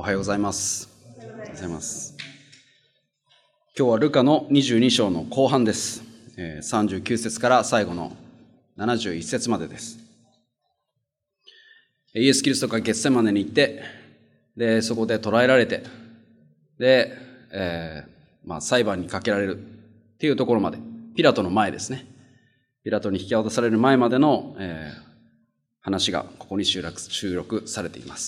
おはようございます。おはようございます。今日はルカの22章の後半です。39節から最後の71節までです。イエス・キリストがゲッセマネに行って、でそこで捕らえられて、で、裁判にかけられるっていうところまで、ピラトの前ですね。ピラトに引き渡される前までの、話がここに収録されています。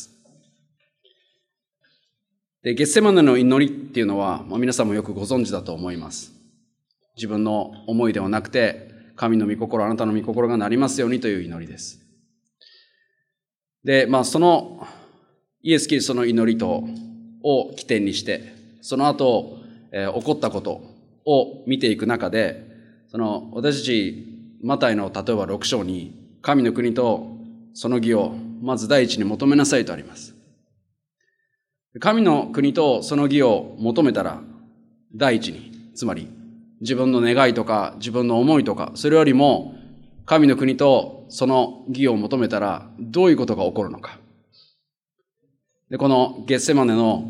で、ゲッセマネの祈りっていうのは、皆さんもよくご存知だと思います。自分の思いではなくて、神の御心、あなたの御心がなりますようにという祈りです。で、そのイエス・キリストの祈りを起点にして、その後、起こったことを見ていく中で、私たちマタイの例えば6章に、神の国とその義をまず第一に求めなさいとあります。神の国とその義を求めたら、第一に、つまり自分の願いとか自分の思いとか、それよりも神の国とその義を求めたらどういうことが起こるのか。で、このゲッセマネの、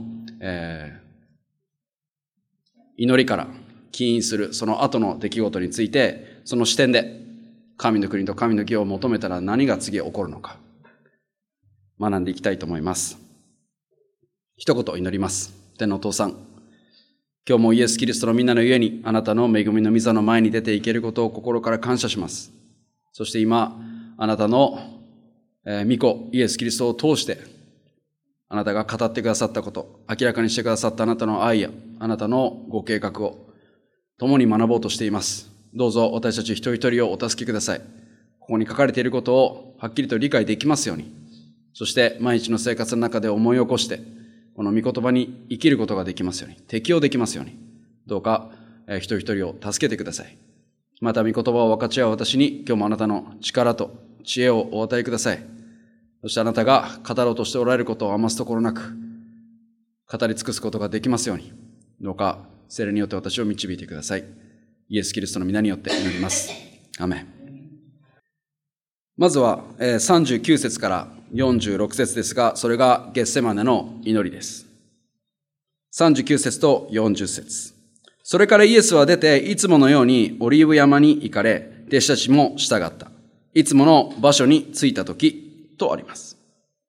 祈りから起因するその後の出来事について、その視点で神の国と神の義を求めたら何が次起こるのか学んでいきたいと思います。一言祈ります。天のお父さん、今日もイエス・キリストのみんなのゆえにあなたの恵みの御座の前に出ていけることを心から感謝します。そして今あなたの御子イエス・キリストを通してあなたが語ってくださったこと、明らかにしてくださったあなたの愛やあなたのご計画を共に学ぼうとしています。どうぞ私たち一人一人をお助けください。ここに書かれていることをはっきりと理解できますように、そして毎日の生活の中で思い起こしてこの御言葉に生きることができますように、適応できますように、どうか一人一人を助けてください。また御言葉を分かち合う私に今日もあなたの力と知恵をお与えください。そしてあなたが語ろうとしておられることを余すところなく語り尽くすことができますように、どうか聖霊によって私を導いてください。イエス・キリストの皆によって祈ります。アメン。まずは39節から46節ですが、それがゲッセマネの祈りです。39節と40節。それからイエスは出て、いつものようにオリーブ山に行かれ、弟子たちも従った。いつもの場所に着いたときとあります。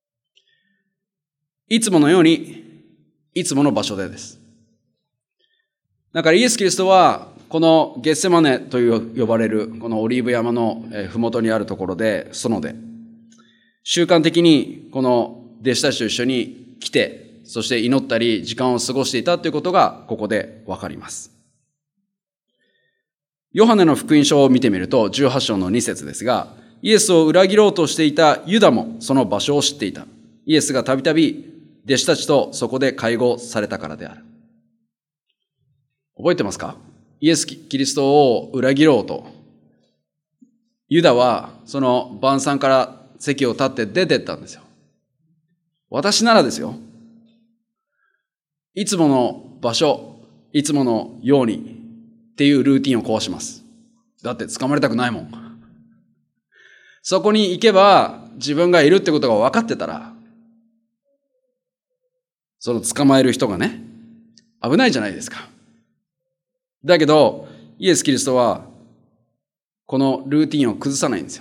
いつものように、いつもの場所でです。だからイエス・キリストは、このゲッセマネと呼ばれるこのオリーブ山のふもとにあるところで、園で、習慣的にこの弟子たちと一緒に来て、そして祈ったり時間を過ごしていたということがここでわかります。ヨハネの福音書を見てみると18章の2節ですが、イエスを裏切ろうとしていたユダもその場所を知っていた。イエスがたびたび弟子たちとそこで会合されたからである。覚えてますか？イエス・キリストを裏切ろうと、ユダはその晩餐から席を立って出てったんですよ。私ならですよ、いつもの場所、いつものようにっていうルーティンを壊します。だって捕まりたくないもん。そこに行けば自分がいるってことが分かってたら、その捕まえる人がね、危ないじゃないですか。だけどイエス・キリストはこのルーティンを崩さないんですよ。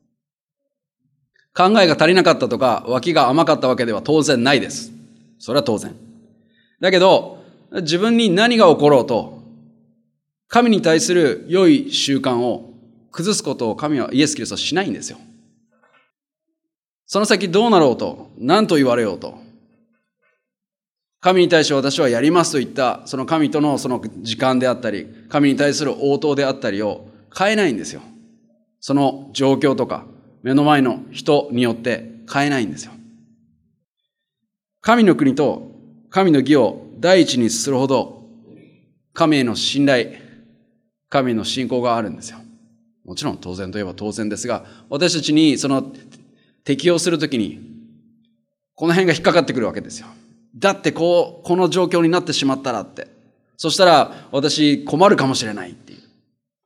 考えが足りなかったとか脇が甘かったわけでは当然ないです。それは当然だけど、自分に何が起ころうと神に対する良い習慣を崩すことを神はイエス・キリストはしないんですよ。その先どうなろうと何と言われようと、神に対して私はやりますと言ったその神とのその時間であったり、神に対する応答であったりを変えないんですよ。その状況とか目の前の人によって変えないんですよ。神の国と神の義を第一にするほど神への信頼、神への信仰があるんですよ。もちろん当然といえば当然ですが、私たちにその適用するときにこの辺が引っかかってくるわけですよ。だってこの状況になってしまったらって。そしたら私困るかもしれないっていう。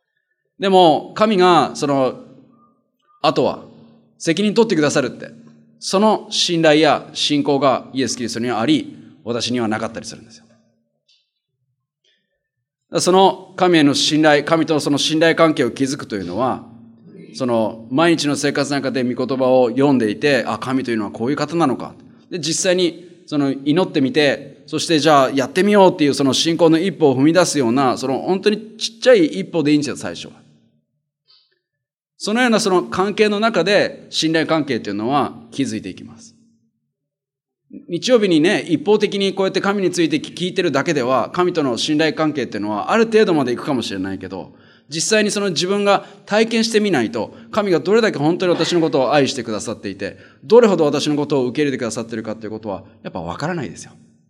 でも神があとは責任取ってくださるって。 その信頼や信仰がイエス・キリストにはあり、私にはなかったりするんですよ。その神への信頼、神とのその信頼関係を築くというのは、その毎日の生活の中で御言葉を読んでいて、あ、神というのはこういう方なのか。で、実際にその祈ってみて、そしてじゃあやってみようっていうその信仰の一歩を踏み出すような、その本当にちっちゃい一歩でいいんですよ、最初は。そのようなその関係の中で信頼関係というのは築いていきます。日曜日にね、一方的にこうやって神について聞いてるだけでは、神との信頼関係っていうのはある程度までいくかもしれないけど、実際にその自分が体験してみないと、神がどれだけ本当に私のことを愛してくださっていて、どれほど私のことを受け入れてくださっているかということは、やっぱわからないですよ。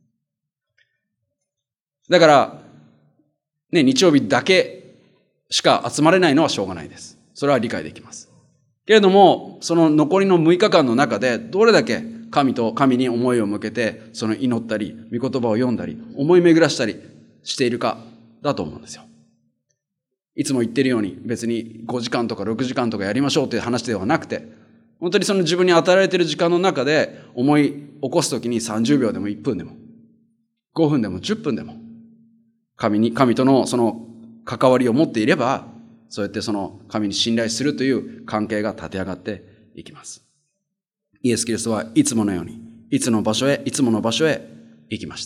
だから、ね、日曜日だけしか集まれないのはしょうがないです。それは理解できます。けれども、その残りの6日間の中で、どれだけ神に思いを向けて、その祈ったり、御言葉を読んだり、思い巡らしたりしているか、だと思うんですよ。いつも言ってるように、別に5時間とか6時間とかやりましょうという話ではなくて、本当にその自分に与えられている時間の中で、思い起こすときに30秒でも1分でも、5分でも10分でも、神とのその関わりを持っていれば、そうやってその神に信頼するという関係が立て上がっていきます。イエス・キリストはいつものように、いつもの場所へ行きました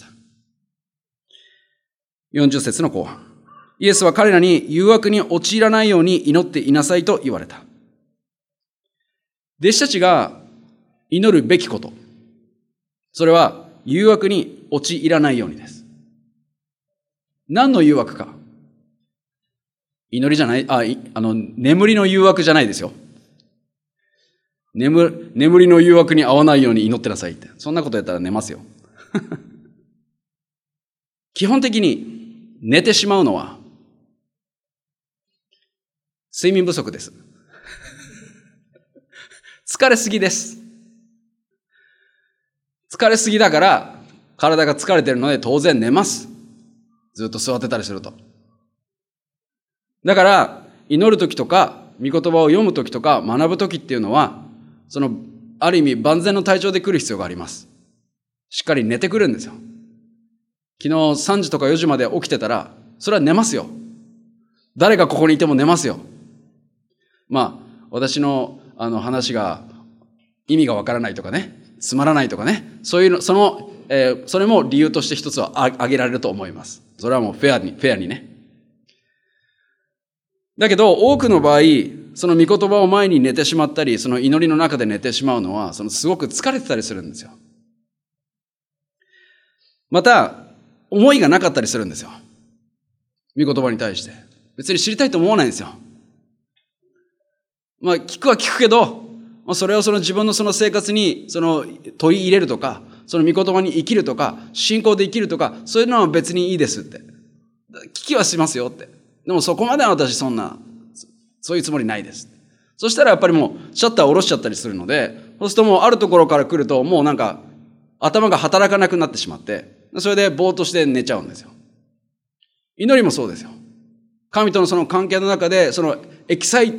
。40節の後半。イエスは彼らに誘惑に陥らないように祈っていなさいと言われた。弟子たちが祈るべきこと。それは誘惑に陥らないようにです。何の誘惑か。祈りじゃない、眠りの誘惑じゃないですよ。眠りの誘惑に合わないように祈ってなさいって。そんなことやったら寝ますよ。基本的に寝てしまうのは睡眠不足です。疲れすぎです。疲れすぎだから体が疲れてるので当然寝ます。ずっと座ってたりすると。だから祈るときとか御言葉を読むときとか学ぶときっていうのはそのある意味万全の体調で来る必要があります。しっかり寝てくるんですよ。昨日3時とか4時まで起きてたらそれは寝ますよ。誰がここにいても寝ますよ。まあ私の話が意味がわからないとかね、つまらないとかね、そういうのそれも理由として一つは挙げられると思います。それはもうフェアにね。だけど多くの場合その御言葉を前に寝てしまったり、その祈りの中で寝てしまうのはすごく疲れてたりするんですよ。また思いがなかったりするんですよ。御言葉に対して別に知りたいと思わないんですよ。まあ聞くは聞くけど、それをその自分のその生活に取り入れるとか、その御言葉に生きるとか、信仰で生きるとか、そういうのは別にいいですって。聞きはしますよって。でもそこまでは私そういうつもりないです。そしたらやっぱりもうシャッターを下ろしちゃったりするので、そうするともうあるところから来るともうなんか頭が働かなくなってしまって、それでぼーっとして寝ちゃうんですよ。祈りもそうですよ。神とのその関係の中でそのエキサイ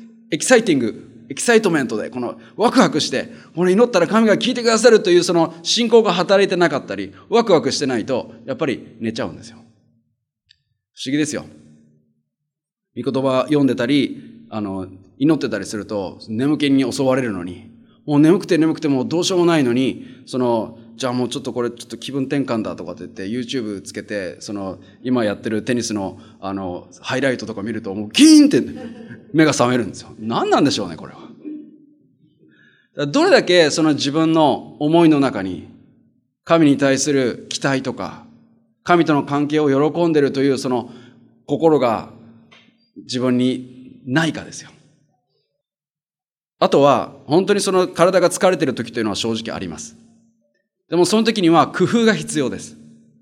トメントでこのワクワクして、この祈ったら神が聞いてくださるというその信仰が働いてなかったり、ワクワクしてないとやっぱり寝ちゃうんですよ。不思議ですよ。御言葉読んでたり、祈ってたりすると眠気に襲われるのに、もう眠くてもうどうしようもないのに、じゃあもうちょっとこれちょっと気分転換だとかって言って YouTube つけて、今やってるテニスのハイライトとか見るともうギーンって目が覚めるんですよ。何なんでしょうね、これは。どれだけ自分の思いの中に神に対する期待とか、神との関係を喜んでいるというその心が自分にないかですよ。あとは本当に体が疲れている時というのは正直あります。でもその時には工夫が必要です。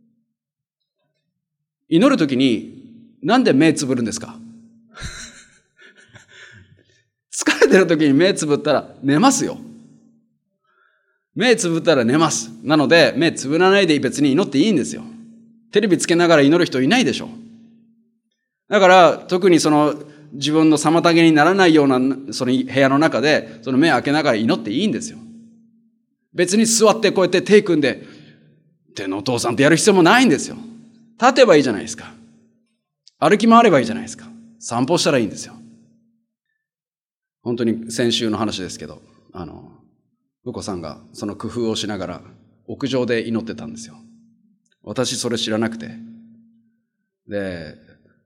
祈る時になんで目つぶるんですか？疲れてる時に目つぶったら寝ますよ。目つぶったら寝ます。なので目つぶらないで別に祈っていいんですよ。テレビつけながら祈る人いないでしょ。だから特に自分の妨げにならないような部屋の中で目開けながら祈っていいんですよ。 別に座ってこうやって手組んで、天のお父さんってやる必要もないんですよ。立てばいいじゃないですか。歩き回ればいいじゃないですか。散歩したらいいんですよ。本当に先週の話ですけど、うこさんがその工夫をしながら屋上で祈ってたんですよ。私それ知らなくて。で、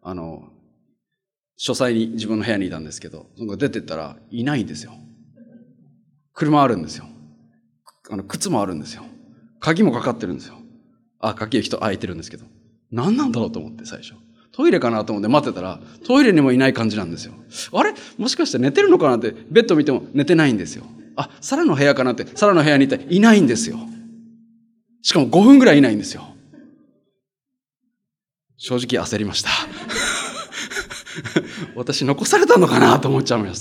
書斎に自分の部屋にいたんですけど、出てったらいないんですよ。車あるんですよ。靴もあるんですよ。鍵もかかってるんですよ。鍵開いてるんですけど。何なんだろうと思って最初。トイレかなと思って待ってたら、トイレにもいない感じなんですよ。あれもしかして寝てるのかなって、ベッド見ても寝てないんですよ。サラの部屋かなって、サラの部屋に行っていないんですよ。しかも5分ぐらいいないんですよ。正直焦りました。私残されたのかなと思っちゃいました。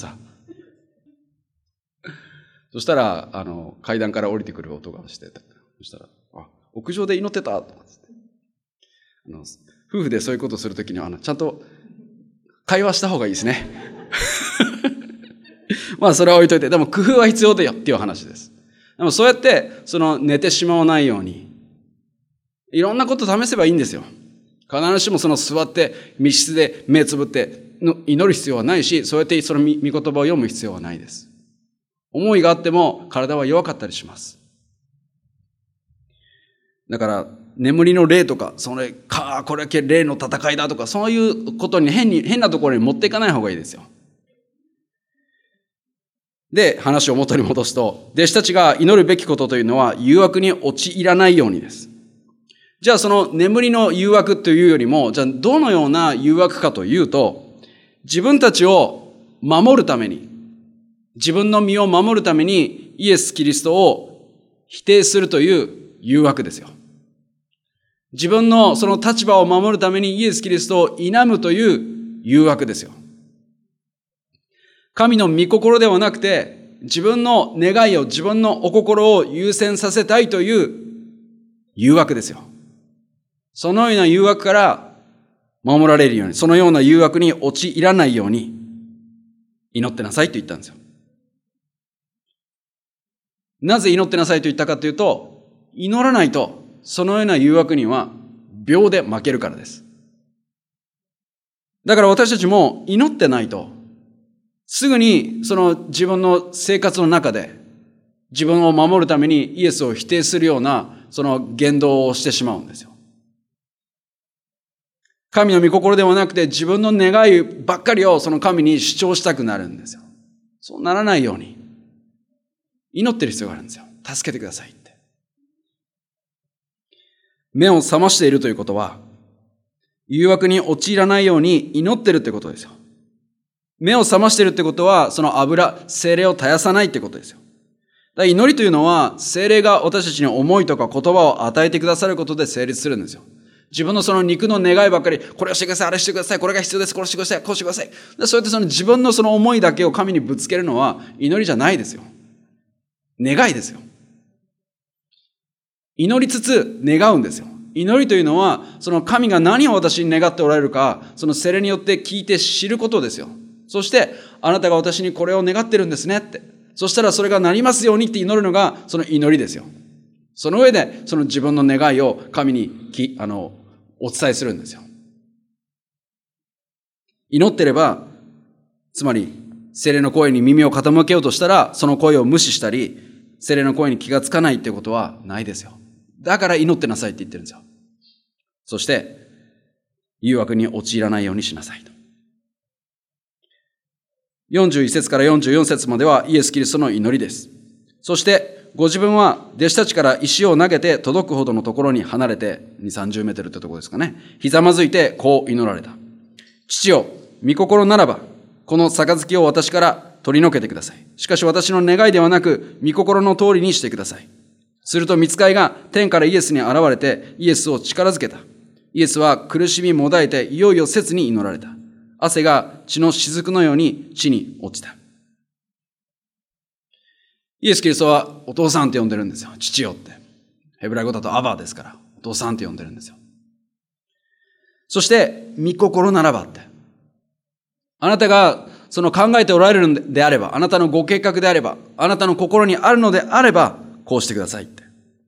そしたら、階段から降りてくる音がしてた。そしたら、屋上で祈ってたと思って。夫婦でそういうことをするときには、ちゃんと会話した方がいいですね。まあ、それは置いといて、でも工夫は必要だよっていう話です。でもそうやって、寝てしまわないように、いろんなこと試せばいいんですよ。必ずしも座って密室で目つぶって祈る必要はないし、そうやって御言葉を読む必要はないです。思いがあっても体は弱かったりします。だから、眠りの霊とか、これは霊の戦いだとか、そういうことに変なところに持っていかない方がいいですよ。で、話を元に戻すと、弟子たちが祈るべきことというのは、誘惑に陥らないようにです。じゃあその眠りの誘惑というよりも、じゃあどのような誘惑かというと、自分たちを守るために、自分の身を守るためにイエス・キリストを否定するという誘惑ですよ。自分のその立場を守るためにイエス・キリストを否むという誘惑ですよ。神の御心ではなくて、自分の願いを、自分のお心を優先させたいという誘惑ですよ。そのような誘惑から守られるように、そのような誘惑に陥らないように祈ってなさいと言ったんですよ。なぜ祈ってなさいと言ったかというと、祈らないとそのような誘惑には秒で負けるからです。だから私たちも祈ってないと、すぐに自分の生活の中で自分を守るためにイエスを否定するような言動をしてしまうんですよ。神の御心ではなくて自分の願いばっかりを神に主張したくなるんですよ。そうならないように祈ってる必要があるんですよ。助けてくださいって。目を覚ましているということは、誘惑に陥らないように祈ってるってことですよ。目を覚ましているってことは、聖霊を絶やさないってことですよ。だから祈りというのは、聖霊が私たちに思いとか言葉を与えてくださることで成立するんですよ。自分の肉の願いばっかり、これをしてください、あれしてください、これが必要です、これしてください、こうしてください。そうやって自分の思いだけを神にぶつけるのは祈りじゃないですよ。願いですよ。祈りつつ願うんですよ。祈りというのは、神が何を私に願っておられるか、聖霊によって聞いて知ることですよ。そして、あなたが私にこれを願ってるんですねって。そしたらそれがなりますようにって祈るのが、祈りですよ。その上で、自分の願いを神にお伝えするんですよ。祈ってれば、つまり、聖霊の声に耳を傾けようとしたら、その声を無視したり、聖霊の声に気がつかないってことはないですよ。だから祈ってなさいって言ってるんですよ。そして、誘惑に陥らないようにしなさいと。41節から44節まではイエス・キリストの祈りです。そして、ご自分は弟子たちから石を投げて届くほどのところに離れて、2、30メートルってところですかね。ひざまずいてこう祈られた。父よ、御心ならば、この杯を私から取り除けてください。しかし私の願いではなく、御心の通りにしてください。すると御使いが天からイエスに現れて、イエスを力づけた。イエスは苦しみもだえて、いよいよ切に祈られた。汗が血の雫のように地に落ちた。イエス・キリストはお父さんって呼んでるんですよ。父よって。ヘブライ語だとアバですから、お父さんって呼んでるんですよ。そして、御心ならばって。あなたが考えておられるのであれば、あなたのご計画であれば、あなたの心にあるのであれば、 こうしてくださいって。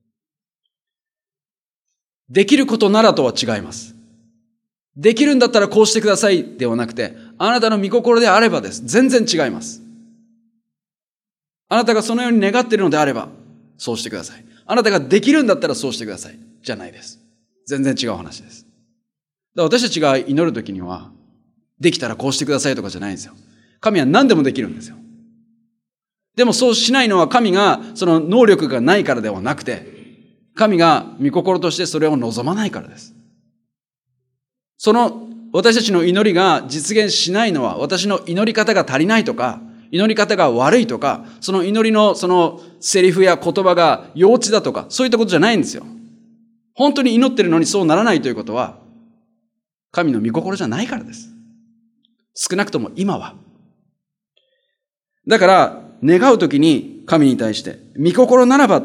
できることならとは違います。できるんだったらこうしてくださいではなくて、あなたの御心であればです。全然違います。あなたがそのように願っているのであれば、そうしてください。あなたができるんだったらそうしてください。じゃないです。全然違う話です。だから私たちが祈るときには、できたらこうしてくださいとかじゃないんですよ。神は何でもできるんですよ。でもそうしないのは神がその能力がないからではなくて、神が御心としてそれを望まないからです。その私たちの祈りが実現しないのは私の祈り方が足りないとか、祈り方が悪いとか、その祈りのそのセリフや言葉が幼稚だとか、そういったことじゃないんですよ。本当に祈ってるのにそうならないということは、神の御心じゃないからです。少なくとも今は。だから、願うときに神に対して、御心ならばって。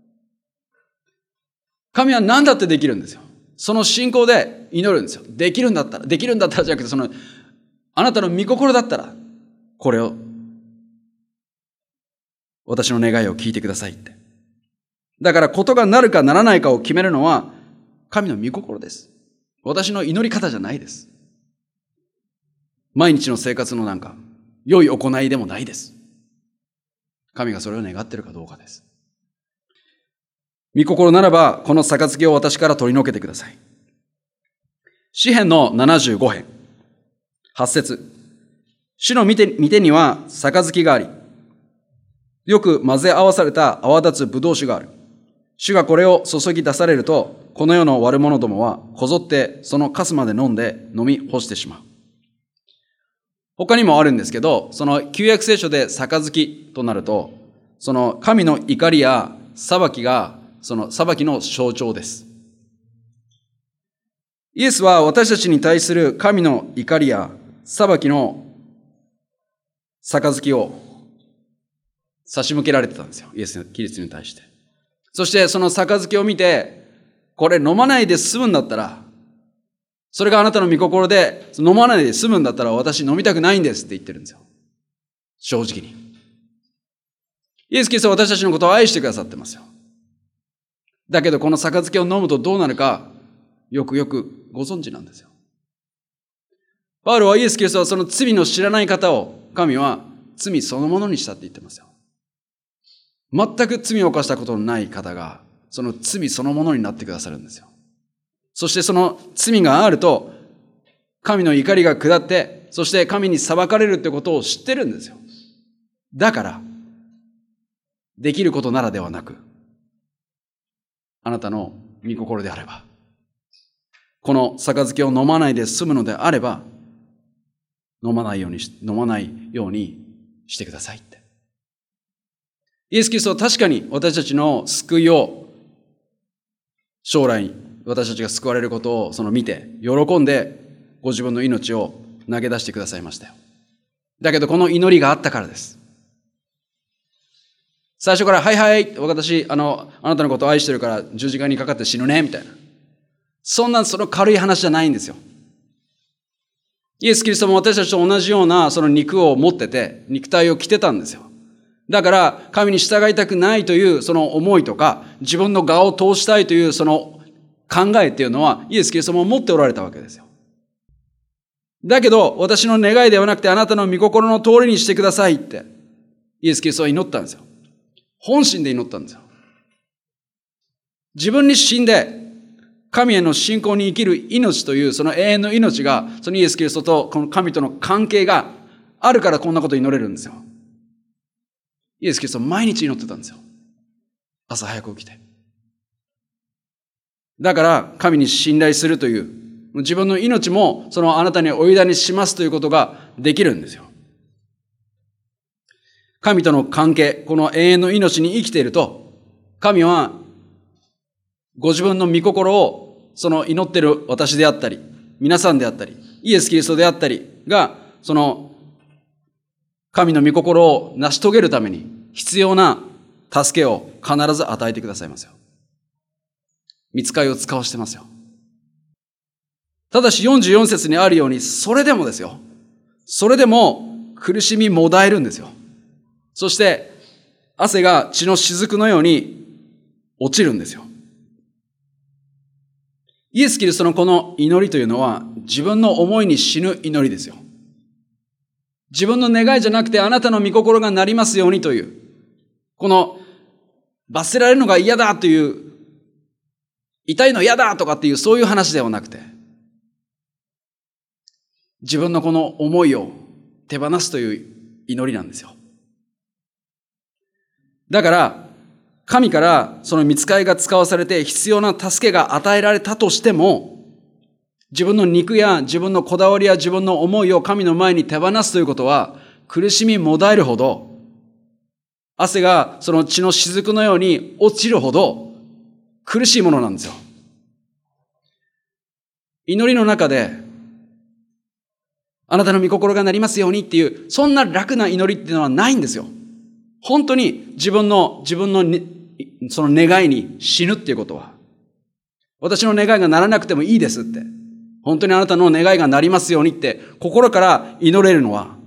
神は何だってできるんですよ。その信仰で祈るんですよ。できるんだったらじゃなくて、あなたの御心だったら、これを、私の願いを聞いてくださいって。だから、ことがなるかならないかを決めるのは、神の御心です。私の祈り方じゃないです。毎日の生活の良い行いでもないです。神がそれを願っているかどうかです。御心ならば、この杯を私から取り除けてください。詩編の75編、8節。主の御手には杯があり、よく混ぜ合わされた泡立つ葡萄酒がある。主がこれを注ぎ出されると、この世の悪者どもはこぞってその粕まで飲んで飲み干してしまう。他にもあるんですけど、その旧約聖書で杯となると、その神の怒りや裁きが、その裁きの象徴です。イエスは私たちに対する神の怒りや裁きの杯を差し向けられてたんですよ。イエス・キリストに対して。そしてその杯を見て、これ飲まないで済むんだったら、それがあなたの御心で飲まないで済むんだったら私飲みたくないんですって言ってるんですよ。正直に。イエス・キリストは私たちのことを愛してくださってますよ。だけどこの杯を飲むとどうなるか、よくよくご存知なんですよ。パウロはイエス・キリストはその罪の知らない方を神は罪そのものにしたって言ってますよ。全く罪を犯したことのない方がその罪そのものになってくださるんですよ。そしてその罪があると神の怒りが下って、そして神に裁かれるってことを知ってるんですよ。だからできることならではなく、あなたの御心であれば、この杯を飲まないで済むのであれば、飲まないようにしてくださいって。イエス・キリストは確かに私たちの救いを、将来私たちが救われることを見て、喜んでご自分の命を投げ出してくださいましたよ。だけどこの祈りがあったからです。最初から、はいはい、私、あなたのことを愛してるから十字架にかかって死ぬね、みたいな。その軽い話じゃないんですよ。イエス・キリストも私たちと同じようなその肉を持ってて、肉体を着てたんですよ。だから、神に従いたくないというその思いとか、自分の我を通したいというその考えっていうのは、イエス・キリストも持っておられたわけですよ。だけど、私の願いではなくて、あなたの御心の通りにしてくださいって、イエス・キリストは祈ったんですよ。本心で祈ったんですよ。自分に死んで、神への信仰に生きる命というその永遠の命が、そのイエス・キリストとこの神との関係があるからこんなこと祈れるんですよ。イエス・キリストは毎日祈ってたんですよ。朝早く起きて。だから神に信頼するという、自分の命もそのあなたにお委ねしますということができるんですよ。神との関係、この永遠の命に生きていると、神はご自分の御心をその祈っている私であったり、皆さんであったり、イエス・キリストであったりが、その神の御心を成し遂げるために必要な助けを必ず与えてくださいますよ。御使いを使わしてますよ。ただし44節にあるように、それでもですよ。それでも苦しみもだえるんですよ。そして、 汗が血の雫のように落ちるんですよ。イエス・キリストのこの祈りというのは、自分の思いに死ぬ祈りですよ。自分の願いじゃなくて、あなたの御心がなりますようにという、この罰せられるのが嫌だという、痛いの嫌だとかっていう、そういう話ではなくて、自分のこの思いを手放すという祈りなんですよ。だから、神からその御使いが使わされて必要な助けが与えられたとしても、自分の肉や自分のこだわりや自分の思いを神の前に手放すということは、苦しみもだえるほど、汗がその血の雫のように落ちるほど苦しいものなんですよ。祈りの中で、あなたの御心がなりますようにっていう、そんな楽な祈りっていうのはないんですよ。本当に自分の、その願いに死ぬっていうことは、私の願いがならなくてもいいですって、本当にあなたの願いがなりますようにって心から祈れるのは、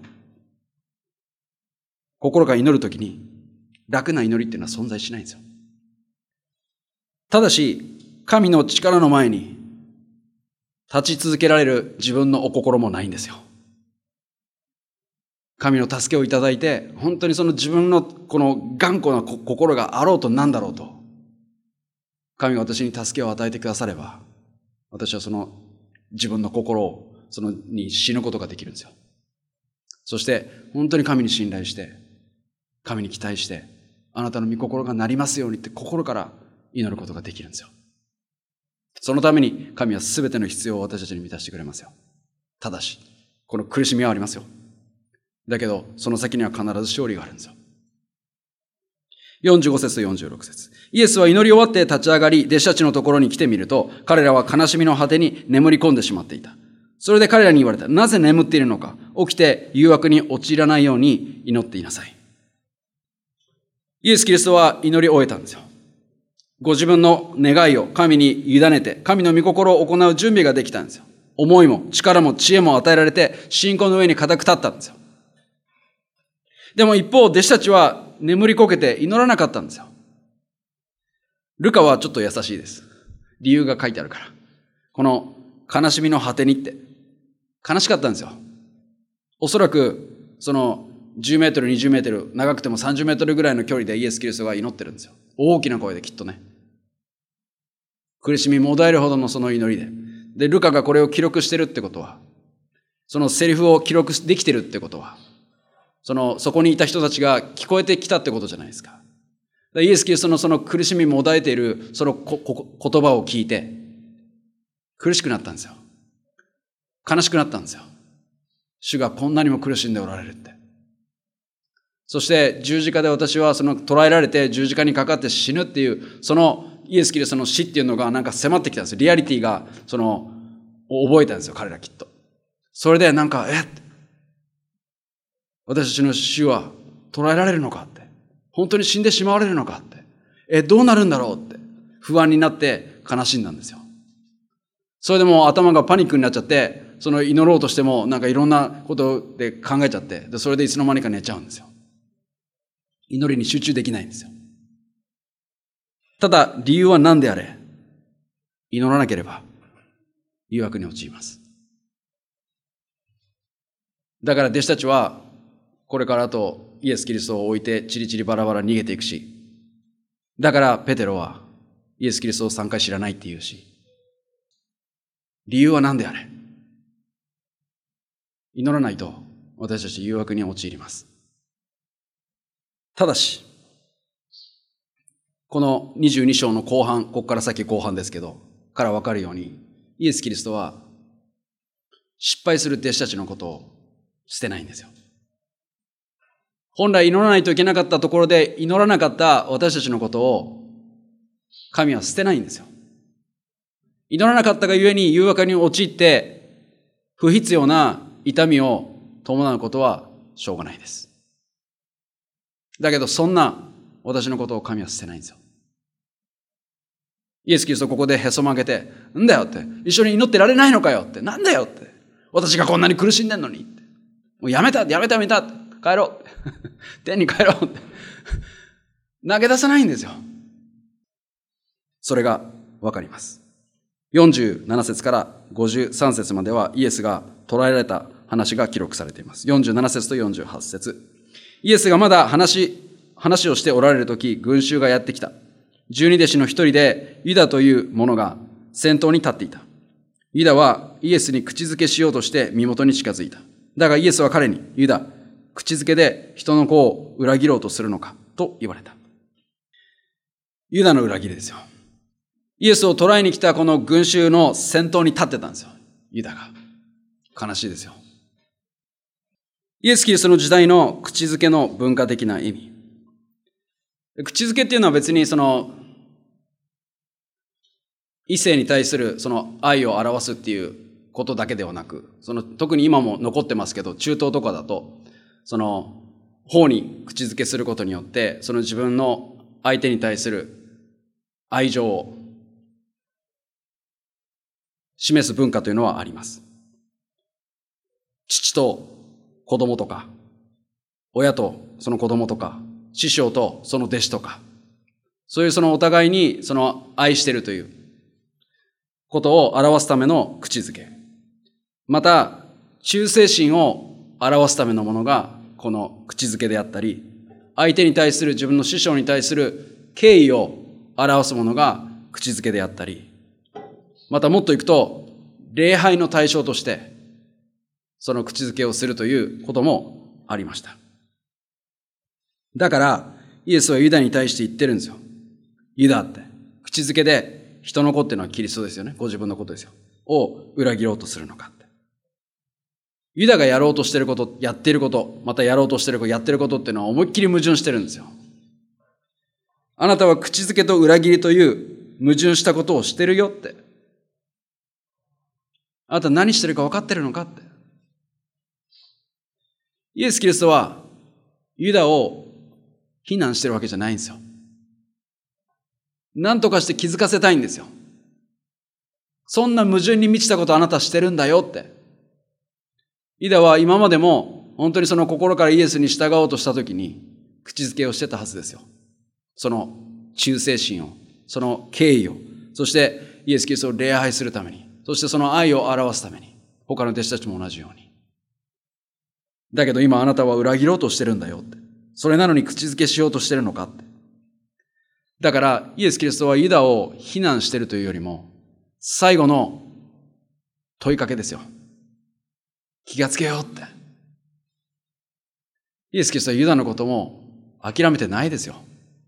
心から祈るときに楽な祈りっていうのは存在しないんですよ。ただし、神の力の前に立ち続けられる自分のお心もないんですよ。神の助けをいただいて、本当にその自分のこの頑固な心があろうとなんだろうと、神が私に助けを与えてくだされば、私はその自分の心をに死ぬことができるんですよ。そして本当に神に信頼して、神に期待して、あなたの御心がなりますようにって心から祈ることができるんですよ。そのために神は全ての必要を私たちに満たしてくれますよ。ただし、この苦しみはありますよ。だけど、その先には必ず勝利があるんですよ。45節と46節。イエスは祈り終わって立ち上がり、弟子たちのところに来てみると、彼らは悲しみの果てに眠り込んでしまっていた。それで彼らに言われた。なぜ眠っているのか。起きて誘惑に陥らないように祈っていなさい。イエス・キリストは祈り終えたんですよ。ご自分の願いを神に委ねて、神の御心を行う準備ができたんですよ。思いも力も知恵も与えられて、信仰の上に固く立ったんですよ。でも一方、弟子たちは眠りこけて祈らなかったんですよ。ルカはちょっと優しいです。理由が書いてあるから。この悲しみの果てにって、悲しかったんですよ。おそらく、その10メートル、20メートル、長くても30メートルぐらいの距離でイエス・キリストが祈ってるんですよ。大きな声できっとね。苦しみもだえるほどのその祈りで。で、ルカがこれを記録してるってことは、そのセリフを記録できてるってことは、そこにいた人たちが聞こえてきたってことじゃないですか。イエス・キリストのその苦しみもだえているその言葉を聞いて、苦しくなったんですよ。悲しくなったんですよ。主がこんなにも苦しんでおられるって。そして十字架で私はその捕らえられて十字架にかかって死ぬっていう、そのイエス・キリストの死っていうのがなんか迫ってきたんですよ。リアリティが覚えたんですよ、彼らきっと。それでなんか、私たちの主は捕らえられるのかって。本当に死んでしまわれるのかって。どうなるんだろうって。不安になって悲しんだんですよ。それでもう頭がパニックになっちゃって、祈ろうとしてもなんかいろんなことで考えちゃって、でそれでいつの間にか寝ちゃうんですよ。祈りに集中できないんですよ。ただ理由は何であれ、祈らなければ誘惑に陥ります。だから弟子たちはこれからとイエス・キリストを置いてチリチリバラバラ逃げていくし、だからペテロはイエス・キリストを3回知らないって言うし、理由は何であれ、祈らないと私たち誘惑に陥ります。ただし、この22章の後半、ここから先後半ですけど、から分かるように、イエス・キリストは失敗する弟子たちのことを捨てないんですよ。本来祈らないといけなかったところで祈らなかった私たちのことを神は捨てないんですよ。祈らなかったがゆえに誘惑に陥って不必要な痛みを伴うことはしょうがないです。だけどそんな私のことを神は捨てないんですよ。イエス・キリストここでへそ曲げて、んだよって、一緒に祈ってられないのかよって、なんだよって、私がこんなに苦しんでんのにって、もうやめたって帰ろうって天に帰ろうって投げ出さないんですよ。それがわかります。47節から53節まではイエスが捕らえられた話が記録されています。47節と48節。イエスがまだ話をしておられるとき、群衆がやってきた。12弟子の一人でユダという者が先頭に立っていた。ユダはイエスに口づけしようとして身元に近づいた。だがイエスは彼に、ユダ、口づけで人の子を裏切ろうとするのかと言われた。ユダの裏切りですよ。イエスを捕らえに来たこの群衆の先頭に立ってたんですよ。ユダが。悲しいですよ。イエス・キリストの時代の口づけの文化的な意味。口づけっていうのは別に異性に対する愛を表すっていうことだけではなく、特に今も残ってますけど、中東とかだと、頬に口づけすることによって、自分の相手に対する愛情を示す文化というのはあります。父と子供とか、親とその子供とか、師匠とその弟子とか、そういうお互いに愛しているということを表すための口づけ。また、忠誠心を表すためのものがこの口づけであったり、相手に対する自分の師匠に対する敬意を表すものが口づけであったり、またもっといくと、礼拝の対象として、その口づけをするということもありました。だから、イエスはユダに対して言ってるんですよ。ユダって、口づけで人の子っていうのはキリストですよね。ご自分のことですよ。を裏切ろうとするのかって。ユダがやろうとしてること、やっていること、またやろうとしてること、やってることっていうのは思いっきり矛盾してるんですよ。あなたは口づけと裏切りという矛盾したことをしてるよって。あなた何してるか分かってるのかって。イエス・キリストはユダを非難してるわけじゃないんですよ。何とかして気づかせたいんですよ。そんな矛盾に満ちたことあなたしてるんだよって。ユダは今までも本当に心からイエスに従おうとしたときに口づけをしてたはずですよ。その忠誠心を、その敬意を、そしてイエス・キリストを礼拝するために、そしてその愛を表すために、他の弟子たちも同じように。だけど今あなたは裏切ろうとしてるんだよって。それなのに口づけしようとしてるのかって。だからイエス・キリストはユダを非難してるというよりも、最後の問いかけですよ。気がつけようって。イエス・キリストはユダのことも諦めてないですよ。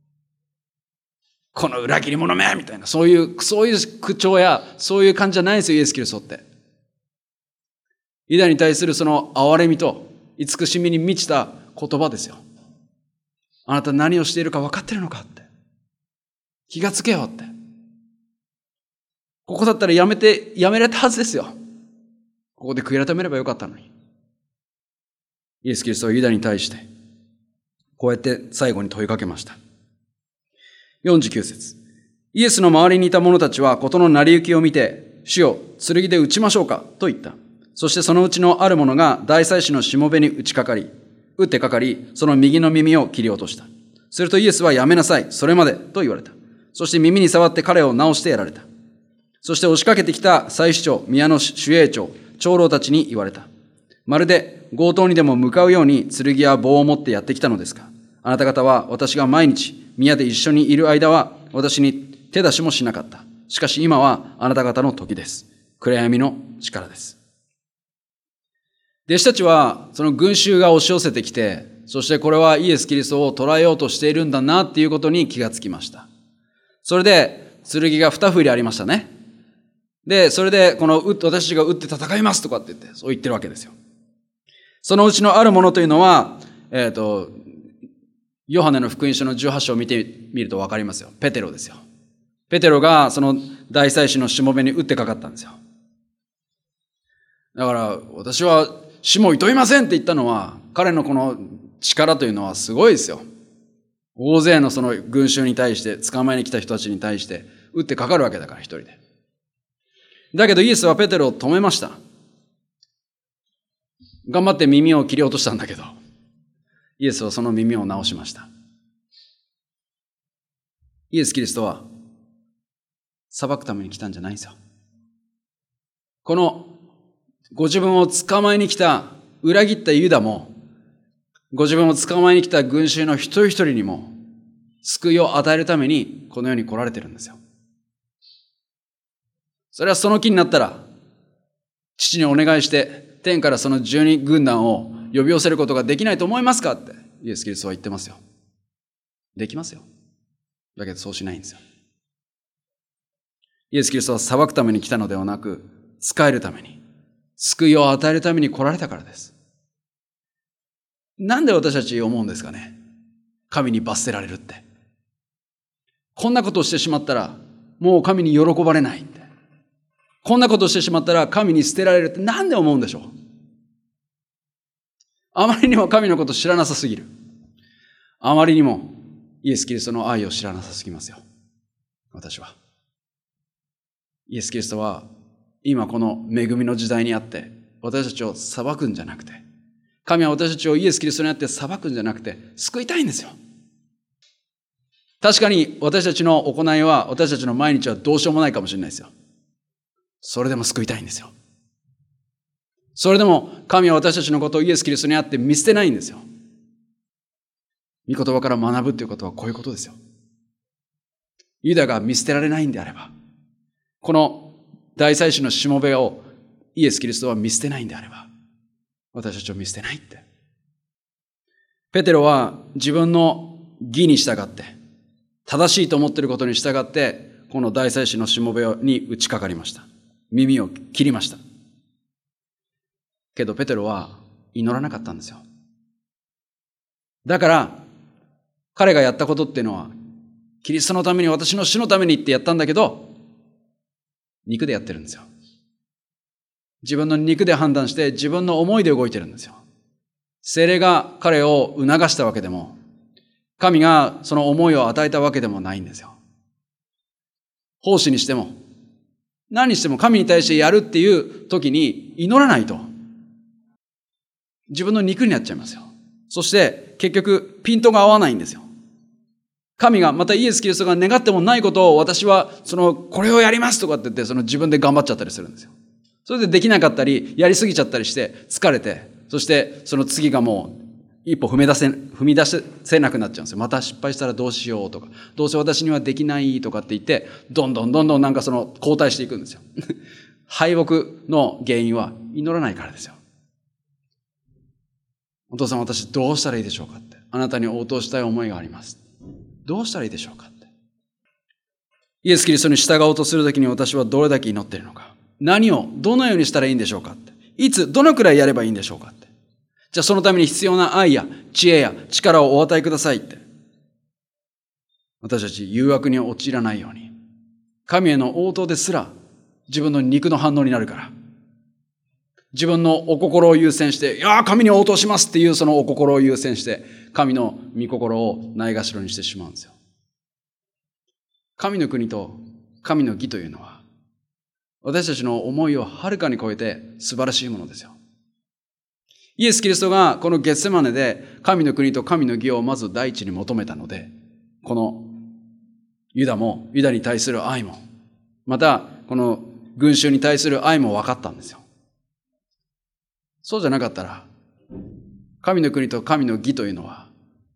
この裏切り者めみたいな、そういう口調や、そういう感じじゃないですよ、イエス・キリストって。ユダに対するその憐れみと慈しみに満ちた言葉ですよ。あなた何をしているか分かってるのかって。気がつけよって。ここだったらやめれたはずですよ。ここで悔い改めればよかったのに。イエス・キリストはユダに対して、こうやって最後に問いかけました。49節。イエスの周りにいた者たちは事の成り行きを見て、主よ、剣で撃ちましょうかと言った。そしてそのうちのある者が大祭司のしもべに打ってかかり、その右の耳を切り落とした。するとイエスはやめなさい、それまでと言われた。そして耳に触って彼を治してやられた。そして押しかけてきた祭司長、宮の守衛長、長老たちに言われた。まるで強盗にでも向かうように剣や棒を持ってやってきたのですか。あなた方は私が毎日宮で一緒にいる間は私に手出しもしなかった。しかし今はあなた方の時です。暗闇の力です。弟子たちはその群衆が押し寄せてきて、そしてこれはイエス・キリストを捕らえようとしているんだなっていうことに気がつきました。それで剣が2振りありましたね。で、それで私たちが撃って戦いますとかって言って、そう言ってるわけですよ。そのうちのあるものというのは、ヨハネの福音書の18章を見てみると分かりますよ。ペテロですよ。ペテロがその大祭司のしもべに撃ってかかったんですよ。だから私は死も厭いませんって言ったのは、彼のこの力というのはすごいですよ。大勢のその群衆に対して、捕まえに来た人たちに対して撃ってかかるわけだから、一人で。だけどイエスはペテロを止めました。頑張って耳を切り落としたんだけど、イエスはその耳を直しました。 イエス・キリストは裁くために来たんじゃないんですよ。このご自分を捕まえに来た裏切ったユダも、ご自分を捕まえに来た群衆の一人一人にも救いを与えるためにこの世に来られてるんですよ。それはその気になったら、父にお願いして天からその12軍団を呼び寄せることができないと思いますかってイエス・キリストは言ってますよ。できますよ。だけどそうしないんですよ。イエス・キリストは裁くために来たのではなく、仕えるために、救いを与えるために来られたからです。なんで私たち思うんですかね。神に罰せられるって。こんなことをしてしまったら、もう神に喜ばれないって。こんなことをしてしまったら神に捨てられるってなんで思うんでしょう。あまりにも神のことを知らなさすぎる。あまりにもイエス・キリストの愛を知らなさすぎますよ。私は。イエス・キリストは今この恵みの時代にあって私たちを裁くんじゃなくて、神は私たちをイエス・キリストにあって裁くんじゃなくて救いたいんですよ。確かに私たちの行いは、私たちの毎日はどうしようもないかもしれないですよ。それでも救いたいんですよ。それでも神は私たちのことをイエス・キリストにあって見捨てないんですよ。御言葉から学ぶということはこういうことですよ。ユダが見捨てられないんであれば、この大祭司のしもべをイエス・キリストは見捨てないんであれば、私たちを見捨てないって。ペテロは自分の義に従って、正しいと思っていることに従って、この大祭司のしもべに打ちかかりました。耳を切りました。けどペテロは祈らなかったんですよ。だから彼がやったことっていうのは、キリストのために、私の死のためにってやったんだけど、肉でやってるんですよ。自分の肉で判断して自分の思いで動いてるんですよ。聖霊が彼を促したわけでも、神がその思いを与えたわけでもないんですよ。奉仕にしても何にしても神に対してやるっていう時に祈らないと自分の肉になっちゃいますよ。そして結局ピントが合わないんですよ。神が、またイエス・キリストが願ってもないことを私はこれをやりますとかって言って自分で頑張っちゃったりするんですよ。それでできなかったりやりすぎちゃったりして疲れて、そしてその次がもう一歩踏み出せなくなっちゃうんですよ。また失敗したらどうしようとか、どうせ私にはできないとかって言ってどんどんなんか後退していくんですよ。敗北の原因は祈らないからですよ。お父さん、私どうしたらいいでしょうかって、あなたに応答したい思いがあります。どうしたらいいでしょうかって。イエス・キリストに従おうとするときに私はどれだけ祈っているのか、何をどのようにしたらいいんでしょうかって、いつどのくらいやればいいんでしょうかって、じゃあそのために必要な愛や知恵や力をお与えくださいって。私たち誘惑に陥らないように、神への応答ですら自分の肉の反応になるから、自分のお心を優先して、いや神に応答しますっていうそのお心を優先して神の御心をないがしろにしてしまうんですよ。神の国と神の義というのは私たちの思いをはるかに超えて素晴らしいものですよ。イエス・キリストがこのゲッセマネで神の国と神の義をまず第一に求めたので、このユダに対する愛も、またこの群衆に対する愛も分かったんですよ。そうじゃなかったら、神の国と神の義というのは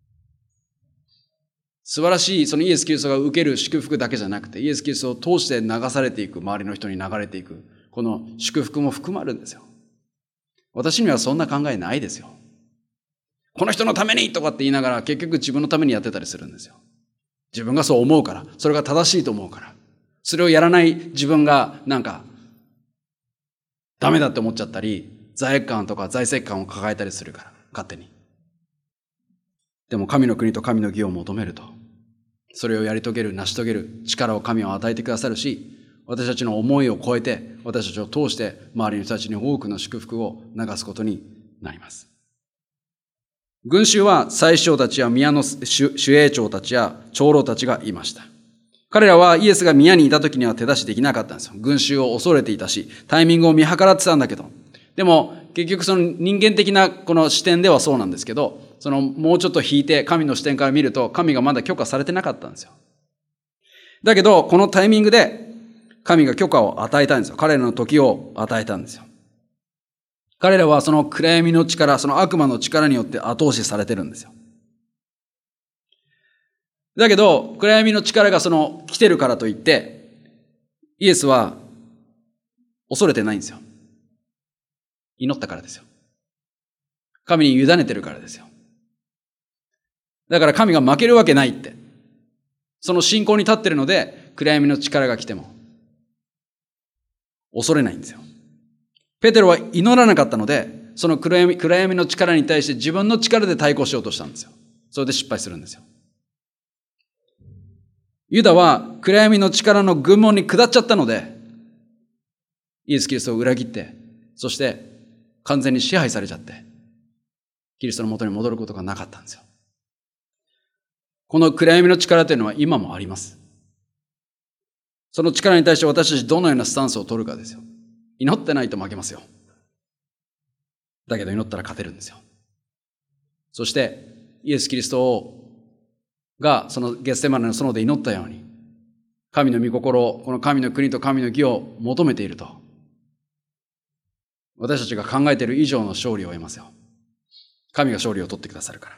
素晴らしいそのイエス・キリストが受ける祝福だけじゃなくて、イエス・キリストを通して流されていく、周りの人に流れていくこの祝福も含まれるんですよ。私にはそんな考えないですよ。この人のためにとかって言いながら結局自分のためにやってたりするんですよ。自分がそう思うから、それが正しいと思うから、それをやらない自分がなんかダメだって思っちゃったり、罪悪感とか財政感を抱えたりするから、勝手に。でも神の国と神の義を求めると、それをやり遂げる、成し遂げる力を神は与えてくださるし、私たちの思いを超えて、私たちを通して周りの人たちに多くの祝福を流すことになります。群衆は宰相たちや宮の守衛長たちや長老たちがいました。彼らはイエスが宮にいた時には手出しできなかったんですよ。群衆を恐れていたし、タイミングを見計らってたんだけど、でも結局その人間的なこの視点ではそうなんですけど、もうちょっと引いて神の視点から見ると、神がまだ許可されてなかったんですよ。 だけど、このタイミングで神が許可を与えたんですよ。彼らの時を与えたんですよ。彼らはその暗闇の力、その悪魔の力によって後押しされてるんですよ。だけど、暗闇の力が来てるからといって、イエスは恐れてないんですよ。祈ったからですよ。神に委ねてるからですよ。だから神が負けるわけないって。その信仰に立ってるので、暗闇の力が来ても恐れないんですよ。ペテロは祈らなかったので、その暗闇の力に対して自分の力で対抗しようとしたんですよ。それで失敗するんですよ。ユダは暗闇の力の軍門に下っちゃったので、イエス・キリストを裏切って、そして完全に支配されちゃって、キリストの元に戻ることがなかったんですよ。この暗闇の力というのは今もあります。その力に対して私たちどのようなスタンスを取るかですよ。祈ってないと負けますよ。だけど祈ったら勝てるんですよ。そしてイエス・キリストがそのゲッセマネの園で祈ったように、神の御心を、この神の国と神の義を求めていると、私たちが考えている以上の勝利を得ますよ。神が勝利を取ってくださるから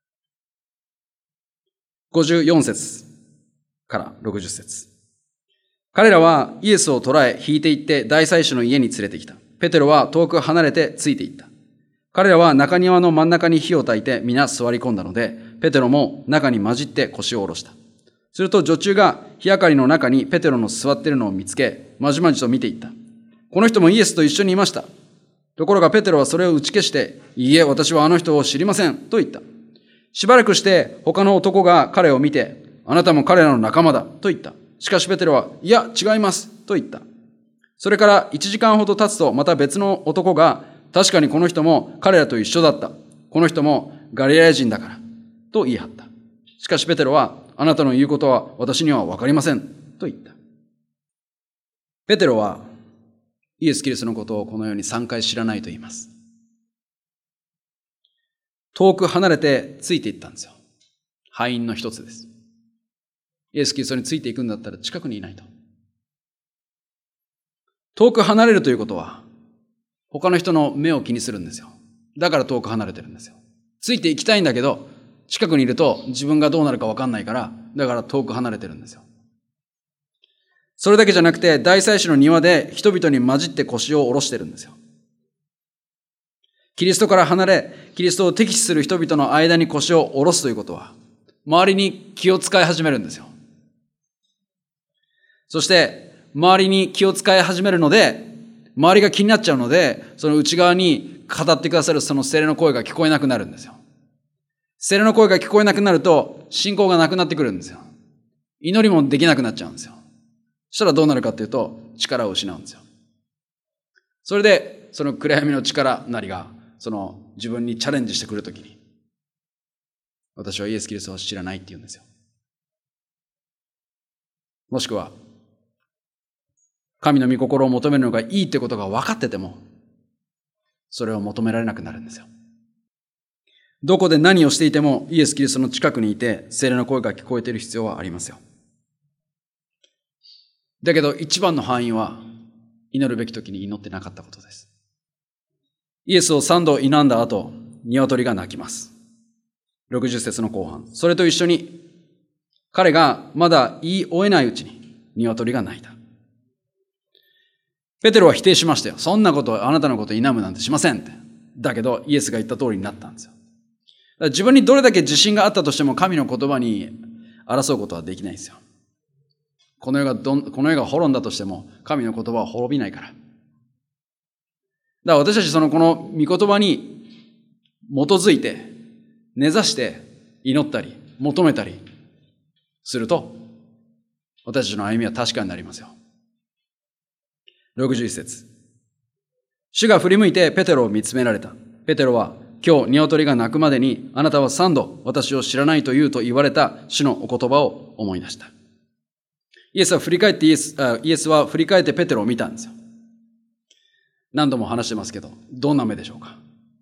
。54節から60節。彼らはイエスを捕らえ、引いて行って大祭司の家に連れてきた。ペテロは遠く離れてついて行った。彼らは中庭の真ん中に火を焚いて皆座り込んだので、ペテロも中に混じって腰を下ろした。すると女中が火明かりの中にペテロの座っているのを見つけ、まじまじと見ていった。この人もイエスと一緒にいました。ところがペテロはそれを打ち消して、いいえ、私はあの人を知りません、と言った。しばらくして他の男が彼を見て、あなたも彼らの仲間だ、と言った。しかしペテロは、いや、違います、と言った。それから1時間ほど経つと、また別の男が、確かにこの人も彼らと一緒だった。この人もガリラヤ人だから、と言い張った。しかしペテロは、あなたの言うことは私にはわかりません、と言った。ペテロは、イエス・キリストのことをこのように3回知らないと言います。遠く離れてついていったんですよ。敗因の一つです。イエス・キリストについていくんだったら近くにいないと。遠く離れるということは、他の人の目を気にするんですよ。だから遠く離れてるんですよ。ついていきたいんだけど、近くにいると自分がどうなるか分かんないから、だから遠く離れてるんですよ。それだけじゃなくて、大祭司の庭で人々に混じって腰を下ろしてるんですよ。キリストから離れ、キリストを敵視する人々の間に腰を下ろすということは、周りに気を使い始めるんですよ。そして、周りに気を使い始めるので、周りが気になっちゃうので、その内側に語ってくださるその聖霊の声が聞こえなくなるんですよ。聖霊の声が聞こえなくなると、信仰がなくなってくるんですよ。祈りもできなくなっちゃうんですよ。そしたらどうなるかっていうと、力を失うんですよ。それで、その暗闇の力なりが、その自分にチャレンジしてくるときに、私はイエス・キリストを知らないって言うんですよ。もしくは、神の御心を求めるのがいいってことが分かってても、それを求められなくなるんですよ。どこで何をしていても、イエス・キリストの近くにいて、聖霊の声が聞こえている必要はありますよ。だけど一番の範囲は、祈るべき時に祈ってなかったことです。イエスを3度祈んだ後、鶏が鳴きます。60節の後半。それと一緒に、彼がまだ言い終えないうちに、鶏が鳴いた。ペテロは否定しましたよ。そんなこと、あなたのことを否むなんてしませんって。だけど、イエスが言った通りになったんですよ。自分にどれだけ自信があったとしても、神の言葉に争うことはできないんですよ。この世が滅んだとしても、神の言葉は滅びないから。だから私たちこの御言葉に基づいて、根ざして祈ったり、求めたりすると、私たちの歩みは確かになりますよ。61節。主が振り向いてペテロを見つめられた。ペテロは、今日鶏が鳴くまでにあなたは3度私を知らないと言うと言われた主のお言葉を思い出した。イエスは振り返ってペテロを見たんですよ。何度も話してますけど、どんな目でしょうか。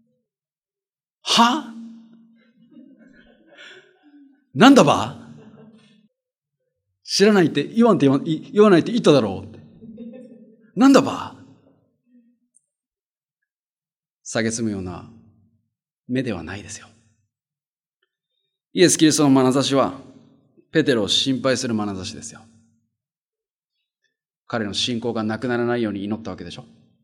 は？なんだば？ 知らないって言わないって言っただろうって。なんだば蔑むような目ではないですよ。イエス・キリストの眼差しは、ペテロを心配する眼差しですよ。彼の信仰がなくならないように祈ったわけでしょ。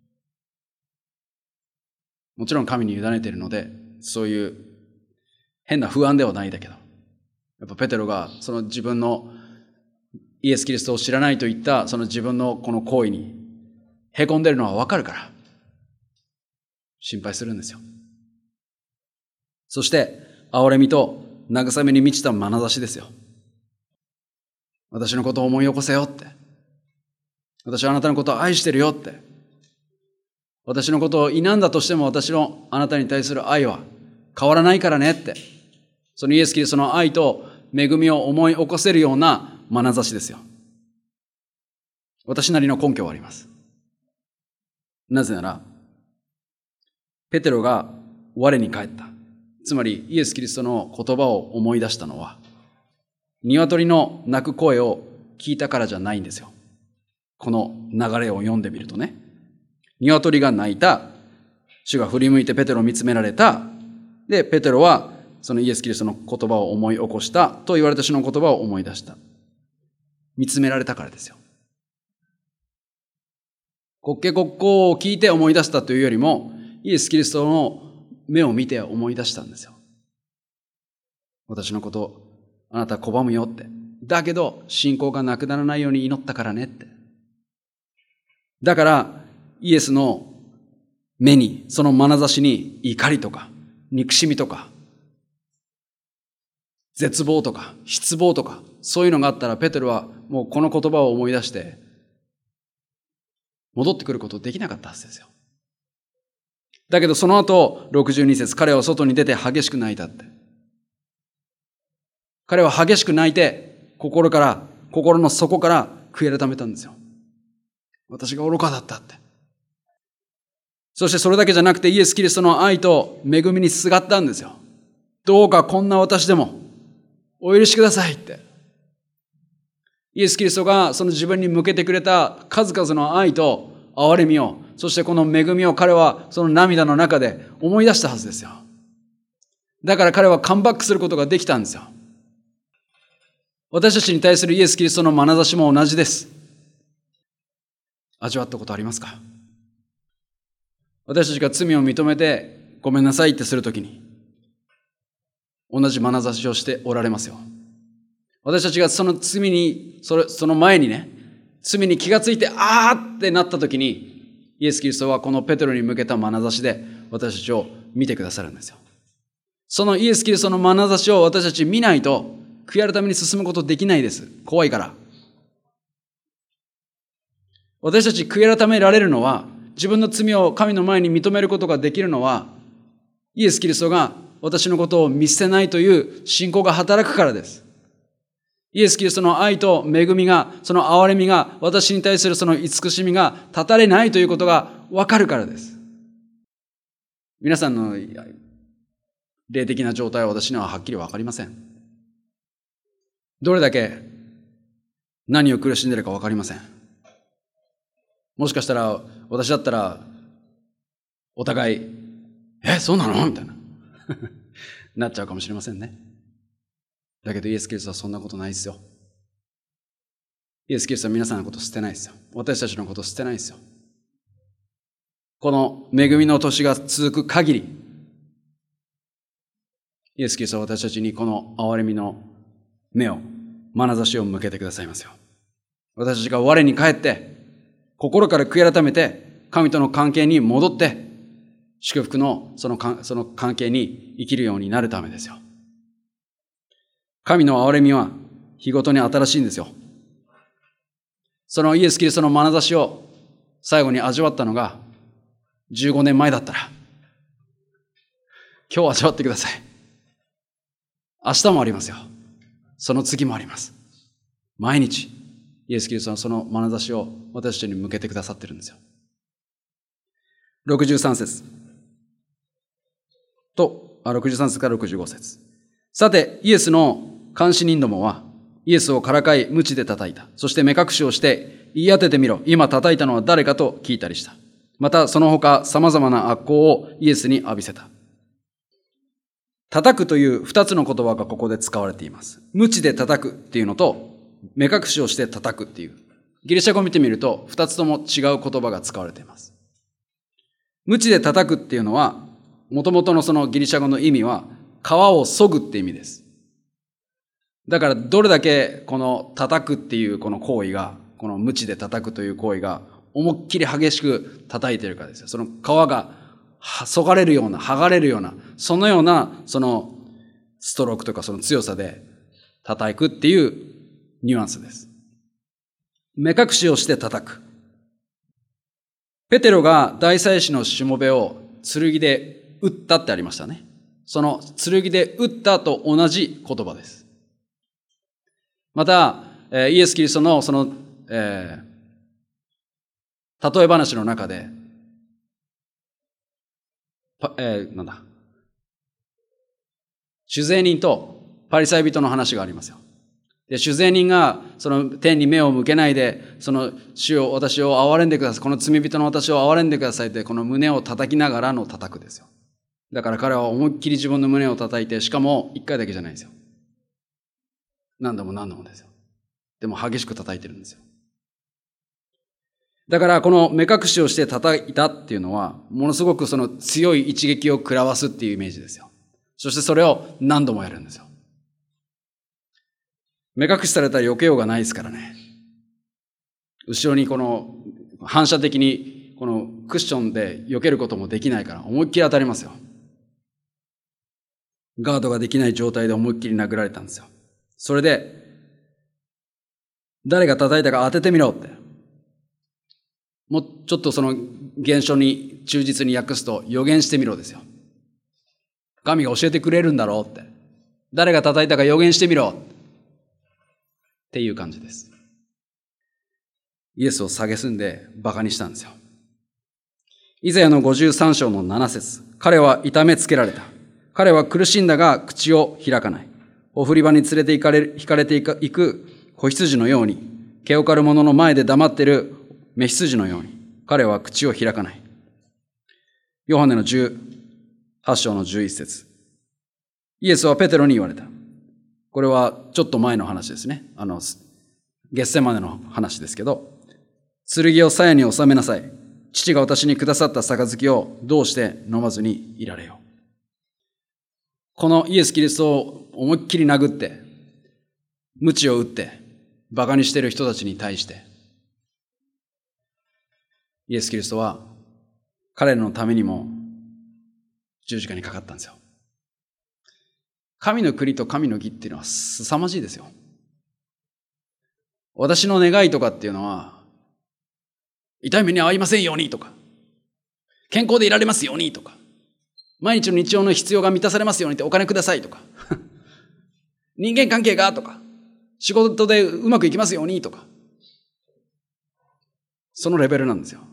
もちろん神に委ねているので、そういう変な不安ではないだけど、やっぱペテロがその自分のイエス・キリストを知らないといったその自分のこの行為にへこんでるのはわかるから心配するんですよ。そして憐れみと慰めに満ちた眼差しですよ。私のことを思い起こせよって。私はあなたのことを愛してるよって。私のことを否んだとしても私のあなたに対する愛は変わらないからねって。そのイエス・キリストの愛と恵みを思い起こせるような眼差しですよ。私なりの根拠はあります。なぜなら、ペテロが我に返った。つまりイエス・キリストの言葉を思い出したのは、鶏の鳴く声を聞いたからじゃないんですよ。この流れを読んでみるとね。鶏が鳴いた。主が振り向いてペテロを見つめられた。で、ペテロはそのイエス・キリストの言葉を思い起こしたと言われた主の言葉を思い出した。見つめられたからですよ。国家国交を聞いて思い出したというよりも、イエス・キリストの目を見て思い出したんですよ。私のことをあなた拒むよって。だけど信仰がなくならないように祈ったからねって。だからイエスの目に、その眼差しに怒りとか憎しみとか絶望とか失望とかそういうのがあったら、ペテロはもうこの言葉を思い出して戻ってくることできなかったはずですよ。だけどその後62節、彼は外に出て激しく泣いたって。彼は激しく泣いて心の底から悔い改めたんですよ。私が愚かだったって。そしてそれだけじゃなくて、イエス・キリストの愛と恵みにすがったんですよ。どうかこんな私でもお許しくださいって。イエス・キリストがその自分に向けてくれた数々の愛と憐れみを、そしてこの恵みを彼はその涙の中で思い出したはずですよ。だから彼はカムバックすることができたんですよ。私たちに対するイエス・キリストの眼差しも同じです。味わったことありますか？私たちが罪を認めてごめんなさいってするときに同じ眼差しをしておられますよ。私たちがその罪に、その前にね、罪に気がついてあーってなったときに、イエス・キリストはこのペテロに向けた眼差しで私たちを見てくださるんですよ。そのイエス・キリストの眼差しを私たち見ないと悔い改めに進むことできないです。怖いから。私たち悔い改められるのは、自分の罪を神の前に認めることができるのは、イエス・キリストが私のことを見捨てないという信仰が働くからです。イエス・キリストの愛と恵みが、その憐れみが、私に対するその慈しみが断たれないということがわかるからです。皆さんの霊的な状態は私にははっきりわかりません。どれだけ何を苦しんでいるかわかりません。もしかしたら私だったらお互いそうなのみたいななっちゃうかもしれませんね。だけどイエス・キリストはそんなことないですよ。イエス・キリストは皆さんのこと捨てないですよ。私たちのこと捨てないですよ。この恵みの年が続く限り、イエス・キリストは私たちにこの憐れみの目を、眼差しを向けてくださいますよ。私たちが我に返って心から悔い改めて神との関係に戻って祝福のその関係に生きるようになるためですよ。神の憐れみは日ごとに新しいんですよ。そのイエス・キリストの眼差しを最後に味わったのが15年前だったら、今日味わってください。明日もありますよ。その次もあります。毎日イエス・キリストはその眼差しを私たちに向けてくださってるんですよ。63節と63節から65節。さてイエスの監視人どもはイエスをからかい鞭で叩いた。そして目隠しをして言い当ててみろ。今叩いたのは誰かと聞いたりした。またその他様々な悪行をイエスに浴びせた。叩くという二つの言葉がここで使われています。鞭で叩くっていうのと目隠しをして叩くっていう。ギリシャ語を見てみると二つとも違う言葉が使われています。鞭で叩くっていうのは元々のそのギリシャ語の意味は皮を削ぐって意味です。だからどれだけこの叩くっていうこの行為が、この鞭で叩くという行為が思いっきり激しく叩いているかですよ。その皮が削がれるような、剥がれるような、そのようなそのストロークとかその強さで叩くっていうニュアンスです。目隠しをして叩く。ペテロが大祭司のしもべを剣で撃ったってありましたね。その剣で撃ったと同じ言葉です。また、イエス・キリストのその、例え話の中で、酒税人とパリサイ人の話がありますよ。で、酒税人がその天に目を向けないで、その主よ私を憐れんでください。この罪人の私を憐れんでくださいって、この胸を叩きながらの叩くですよ。だから彼は思いっきり自分の胸を叩いて、しかも一回だけじゃないんですよ。何度も何度もですよ。でも激しく叩いてるんですよ。だからこの目隠しをして叩いたっていうのは、ものすごくその強い一撃を食らわすっていうイメージですよ。そしてそれを何度もやるんですよ。目隠しされたら避けようがないですからね。後ろにこの反射的にこのクッションで避けることもできないから思いっきり当たりますよ。ガードができない状態で思いっきり殴られたんですよ。それで誰が叩いたか当ててみろって。もうちょっとその現象に忠実に訳すと予言してみろですよ。神が教えてくれるんだろうって。誰が叩いたか予言してみろっていう感じです。イエスを蔑んで馬鹿にしたんですよ。イザヤの53章の7節。彼は痛めつけられた。彼は苦しんだが口を開かない。お振り場に連れて引かれていく子羊のように、毛を刈る者の前で黙っている雌羊のように、彼は口を開かない。ヨハネの18章の11節。イエスはペテロに言われた。これはちょっと前の話ですね。ゲッセマネの話ですけど、剣を鞘に収めなさい。父が私にくださった杯をどうして飲まずにいられよう。このイエス・キリストを思いっきり殴って、鞭を打って、馬鹿にしている人たちに対して、イエス・キリストは彼らのためにも十字架にかかったんですよ。神の国と神の義っていうのは凄まじいですよ。私の願いとかっていうのは、痛い目に遭いませんようにとか、健康でいられますようにとか、毎日の日常の必要が満たされますようにってお金くださいとか、人間関係がとか、仕事でうまくいきますようにとか、そのレベルなんですよ。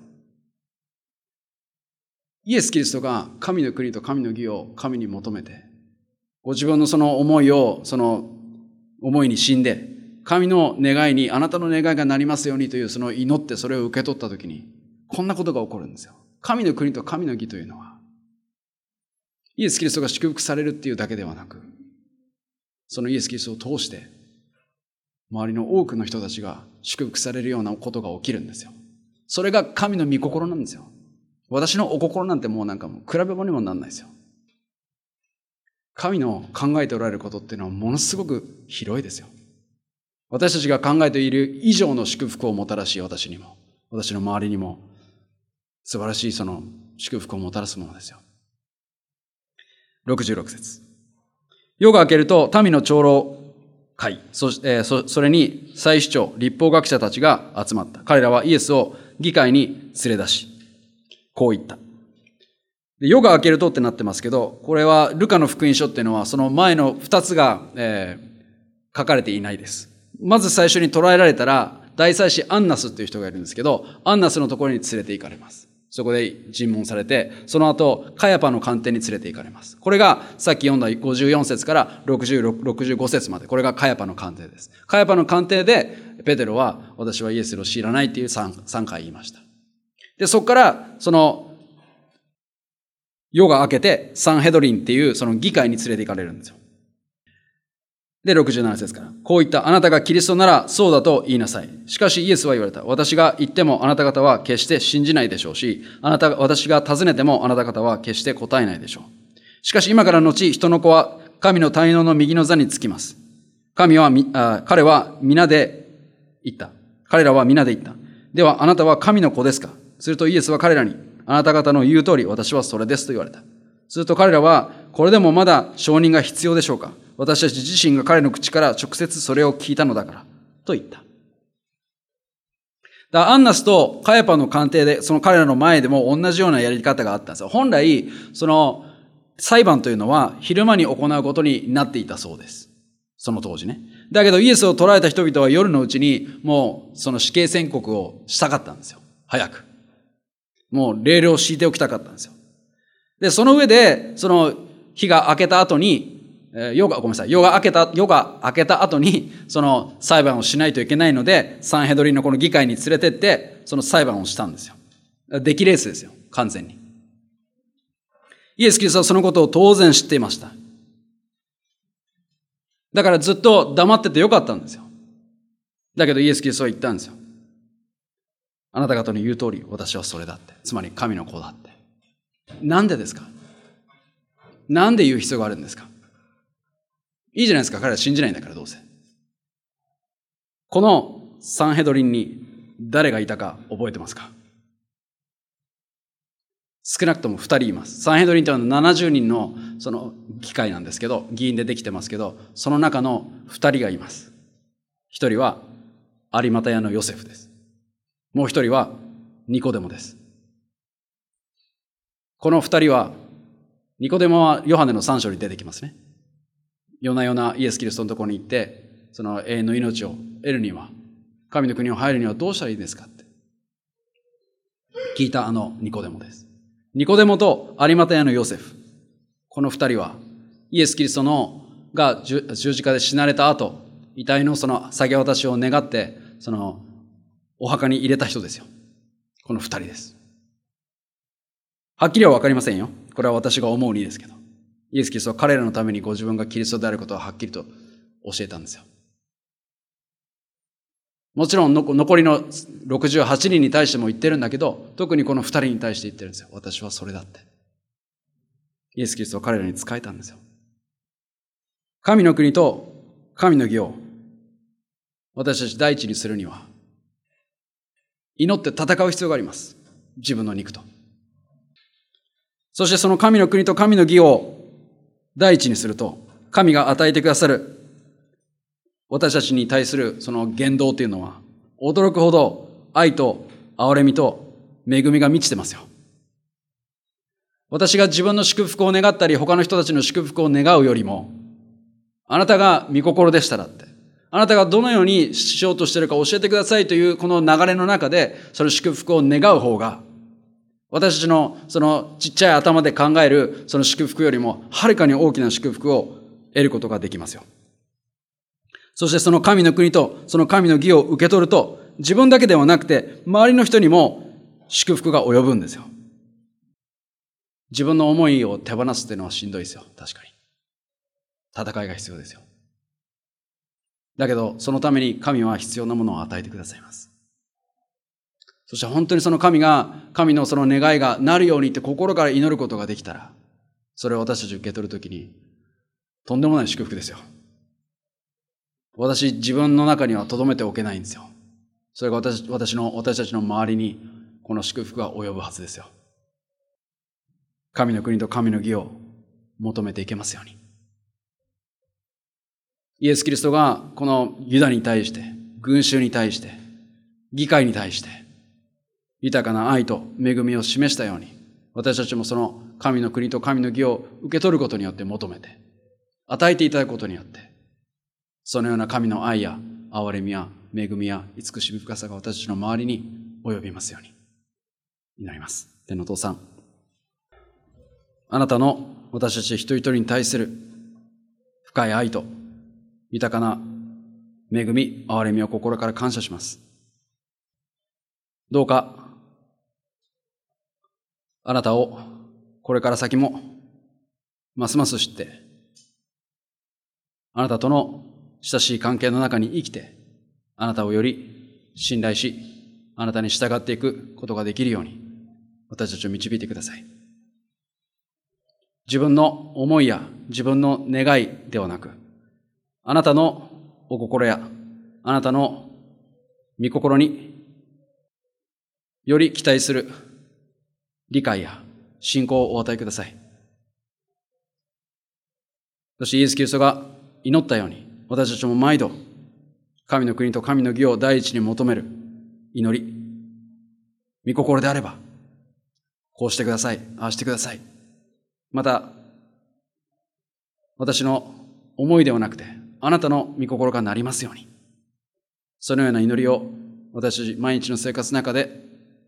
イエス・キリストが神の国と神の義を神に求めて、ご自分のその思いを、その思いに死んで、神の願いに、あなたの願いがなりますようにというその祈ってそれを受け取ったときに、こんなことが起こるんですよ。神の国と神の義というのは、イエス・キリストが祝福されるっていうだけではなく、そのイエス・キリストを通して、周りの多くの人たちが祝福されるようなことが起きるんですよ。それが神の御心なんですよ。私のお心なんてもうなんかもう比べ物にもなんないですよ。神の考えておられることっていうのはものすごく広いですよ。私たちが考えている以上の祝福をもたらし、私にも、私の周りにも素晴らしいその祝福をもたらすものですよ。66節。夜が明けると民の長老会、それに祭司長、律法学者たちが集まった。彼らはイエスを議会に連れ出し、こう言った。夜が明けるとってなってますけど、これはルカの福音書っていうのはその前の2つが、書かれていないです。まず最初に捕らえられたら大祭司アンナスっていう人がいるんですけど、アンナスのところに連れて行かれます。 そこで尋問されて、その後、カヤパの官邸に連れて行かれます。これが、さっき読んだ54節から65節まで、これがカヤパの官邸です。カヤパの官邸で、ペテロは、私はイエスを知らないっていう3回言いました。で、そこから、夜が明けて、サンヘドリンっていうその議会に連れて行かれるんですよ。で、67節から。こう言った。あなたがキリストならそうだと言いなさい。しかしイエスは言われた。私が言ってもあなた方は決して信じないでしょうし、私が尋ねてもあなた方は決して答えないでしょう。しかし今から後、人の子は神の大能の右の座につきます。彼は皆で言った。彼らは皆で言った。ではあなたは神の子ですか？するとイエスは彼らに、あなた方の言う通り私はそれですと言われた。すると彼らは、これでもまだ証人が必要でしょうか？私たち自身が彼の口から直接それを聞いたのだから、と言った。アンナスとカヤパの官邸で、その彼らの前でも同じようなやり方があったんですよ。本来、その裁判というのは昼間に行うことになっていたそうです。その当時ね。だけどイエスを捕らえた人々は夜のうちにもうその死刑宣告をしたかったんですよ。早く。もうレールを敷いておきたかったんですよ。で、その上で、その日が明けた後に、夜が明けた後に、その裁判をしないといけないので、サンヘドリンのこの議会に連れてって、その裁判をしたんですよ。出来レースですよ。完全に。イエス・キリストはそのことを当然知っていました。だからずっと黙っててよかったんですよ。だけどイエス・キリストは言ったんですよ。あなた方の言う通り、私はそれだって。つまり神の子だって。なんでですか？なんで言う必要があるんですか？いいじゃないですか。彼は信じないんだからどうせ。このサンヘドリンに誰がいたか覚えてますか？少なくとも2人います。サンヘドリンというのは70人のその議会なんですけど、議員でできてますけど、その中の2人がいます。1人はアリマタヤのヨセフです。もう1人はニコデモです。この2人は、ニコデモはヨハネの3章に出てきますね。夜な夜なイエス・キリストのところに行って、その永遠の命を得るには、神の国を入るにはどうしたらいいですかって聞いたあのニコデモです。ニコデモとアリマタヤのヨセフ。この2人は、イエス・キリストが十字架で死なれた後、遺体のその下げ渡しを願って、そのお墓に入れた人ですよ。この2人です。はっきりはわかりませんよ。これは私が思うにですけど。イエス・キリストは彼らのためにご自分がキリストであることをはっきりと教えたんですよ。もちろん残りの68人に対しても言ってるんだけど、特にこの2人に対して言ってるんですよ。私はそれだって。イエス・キリストは彼らに仕えたんですよ。神の国と神の義を私たち第一にするには、祈って戦う必要があります。自分の肉と。そしてその神の国と神の義を第一にすると、神が与えてくださる私たちに対するその言動というのは、驚くほど愛と憐れみと恵みが満ちてますよ。私が自分の祝福を願ったり、他の人たちの祝福を願うよりも、あなたが御心でしたらって、あなたがどのようにしようとしているか教えてくださいというこの流れの中で、その祝福を願う方が、私たちのそのちっちゃい頭で考えるその祝福よりも、はるかに大きな祝福を得ることができますよ。そしてその神の国とその神の義を受け取ると、自分だけではなくて、周りの人にも祝福が及ぶんですよ。自分の思いを手放すっていうのはしんどいですよ。確かに。戦いが必要ですよ。だけど、そのために神は必要なものを与えてくださいます。そして本当にその神のその願いがなるようにって心から祈ることができたら、それを私たち受け取るときに、とんでもない祝福ですよ。自分の中には留めておけないんですよ。それが私たちの周りに、この祝福が及ぶはずですよ。神の国と神の義を求めていけますように。イエス・キリストがこのユダに対して、群衆に対して、議会に対して、豊かな愛と恵みを示したように、私たちもその神の国と神の義を受け取ることによって求めて、与えていただくことによって、そのような神の愛や憐れみや恵みや慈しみ深さが私たちの周りに及びますように祈ります。 天のお父さん、あなたの私たち一人一人に対する深い愛と豊かな恵み、憐れみを心から感謝します。どうか、あなたをこれから先もますます知って、あなたとの親しい関係の中に生きて、あなたをより信頼し、あなたに従っていくことができるように、私たちを導いてください。自分の思いや自分の願いではなく、あなたのお心やあなたの御心により期待する理解や信仰をお与えください。そしてイエス・キリストが祈ったように、私たちも毎度神の国と神の義を第一に求める祈り、御心であればこうしてください、ああしてください。また私の思いではなくてあなたの御心がなりますように、そのような祈りを私たち毎日の生活の中で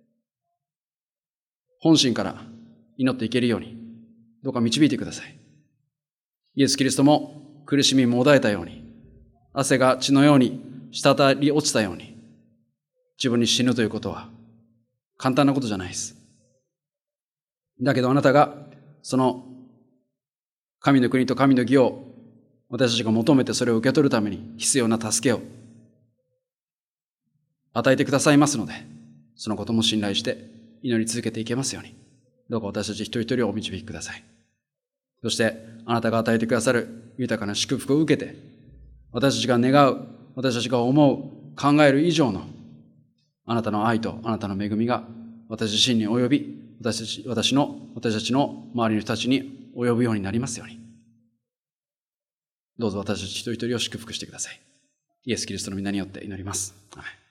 本心から祈っていけるように、どうか導いてください。イエス・キリストも苦しみもだえたように、汗が血のように滴り落ちたように、自分に死ぬということは簡単なことじゃないです。だけどあなたがその神の国と神の義を私たちが求めてそれを受け取るために必要な助けを与えてくださいますので、そのことも信頼して祈り続けていけますように、どうか私たち一人一人をお導きください。そしてあなたが与えてくださる豊かな祝福を受けて、私たちが願う、私たちが思う、考える以上のあなたの愛とあなたの恵みが私自身に及び、私たちの周りの人たちに及ぶようになりますように、どうぞ私たち一人一人を祝福してください。イエス・キリストの皆によって祈ります。アーメン。